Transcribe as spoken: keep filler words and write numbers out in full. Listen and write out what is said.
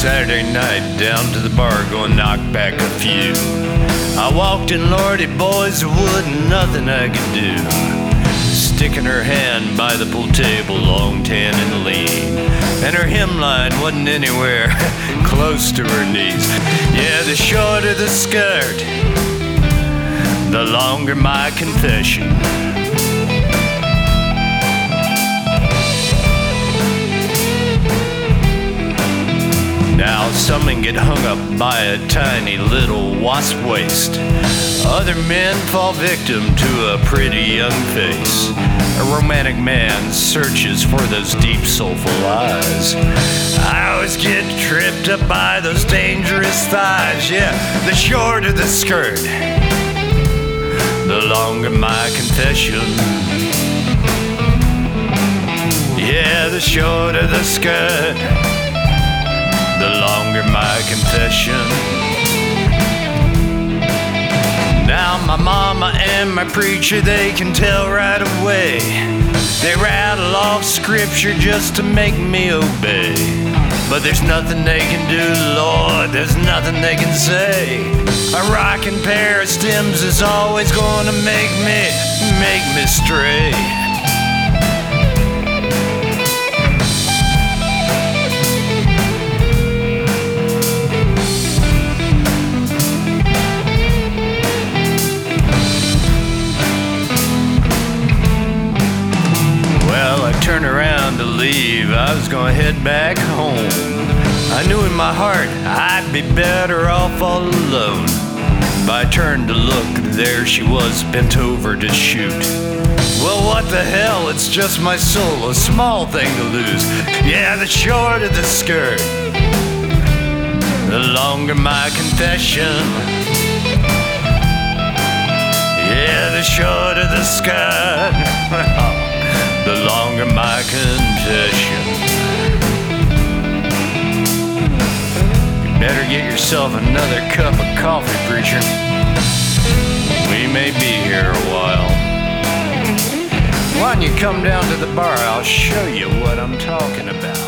Saturday night, down to the bar, going knock back a few. I walked in, lordy boys, there wasn't nothing I could do. Sticking her hand by the pool table, long, tan, and lean. And her hemline wasn't anywhere close to her knees. Yeah, the shorter the skirt, the longer my confession. Now some men get hung up by a tiny little wasp waist. Other men fall victim to a pretty young face. A romantic man searches for those deep soulful eyes. I always get tripped up by those dangerous thighs. Yeah, the shorter the skirt, the longer my confession. Yeah, the shorter the skirt, the longer my confession. Now my mama and my preacher, they can tell right away. They rattle off scripture just to make me obey. But there's nothing they can do, Lord, there's nothing they can say. A rocking pair of stems is always gonna make me, make me stray. Turn around to leave, I was gonna head back home. I knew in my heart I'd be better off all alone. But I turned to look, there she was, bent over to shoot. Well, what the hell, it's just my soul, a small thing to lose. Yeah, the shorter the skirt, the longer my confession. Yeah, the shorter the skirt, the longer my confession. You better get yourself another cup of coffee, preacher. We may be here a while. Why don't you come down to the bar? I'll show you what I'm talking about.